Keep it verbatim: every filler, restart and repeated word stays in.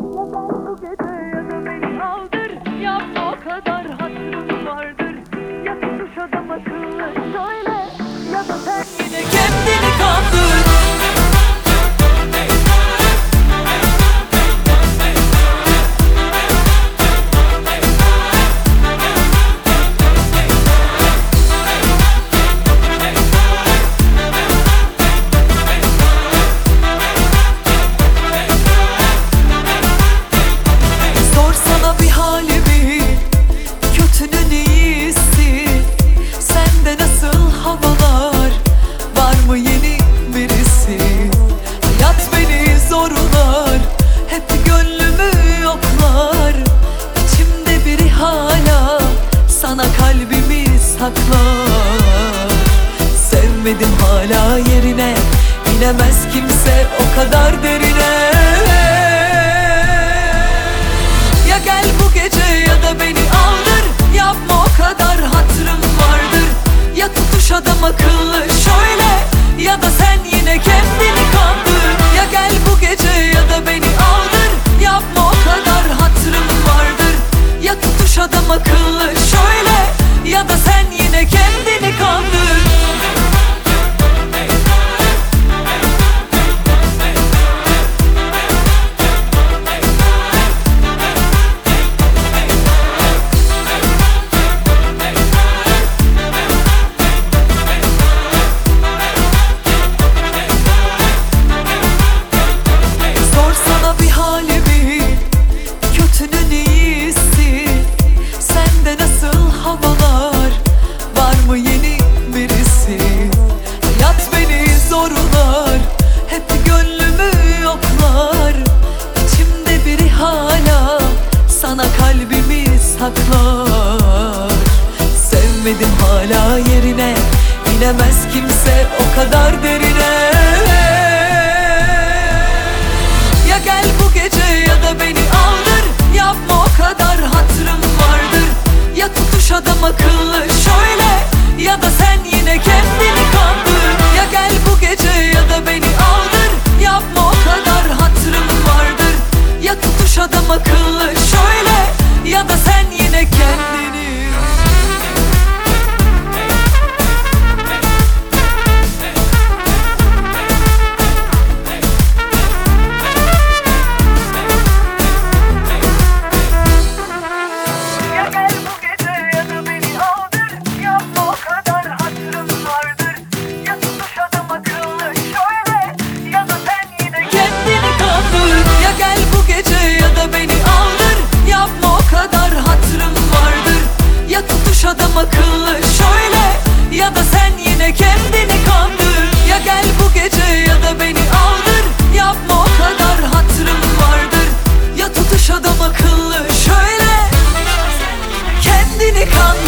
Bu gece ya da beni aldır. Yapma o kadar hatırım vardır. Ya tutuş adam akıllı söyle, ya da sen yine kendini kandır. Sevmedim hala yerine, inemez kimse o kadar derine. Ya gel bu gece ya da beni aldır. Yapma o kadar hatırım vardır. Ya tutuş adam akıllı şöyle, ya da sen yine kendini kandır. Ya gel bu gece ya da beni aldır. Yapma o kadar hatırım vardır. Ya tutuş adam akıllı şöyle, ya da sen yine kendini kandır. Sorsana bir halimi, kötünün iyisi. Sende nasıl havalar, var mı yeni birisi? Hayat beni zorlar, hep gönlümü yoklar. İçimde biri hala sana kalbimi saklar. Sevmedim hala yerine, inemez kimse o kadar derine. Ya gel bu gece ya da beni aldır. Yapma o kadar hatırım vardır. Ya tutuş adam akıllı şöyle, ya da sen yine kendini kandır. Ya gel bu gece ya da beni aldır. Yapma o kadar hatırım vardır. Ya tutuş adam akıllı şöyle, ya da sen yine kendini. Ya gel bu gece ya da beni aldır. Yapma o kadar hatırım vardır. Ya tutuş adam akıllı şöyle, ya da sen yine Kendini kandır. Ya gel bu gece ya da beni aldır. Yapma o kadar hatırım vardır. Ya tutuş adam akıllı şöyle, ya da sen yine kendini kandır. Ya gel bu gece ya da beni aldır. Yapma o kadar hatırım vardır. Ya tutuş adam akıllı şöyle, kendini kandır.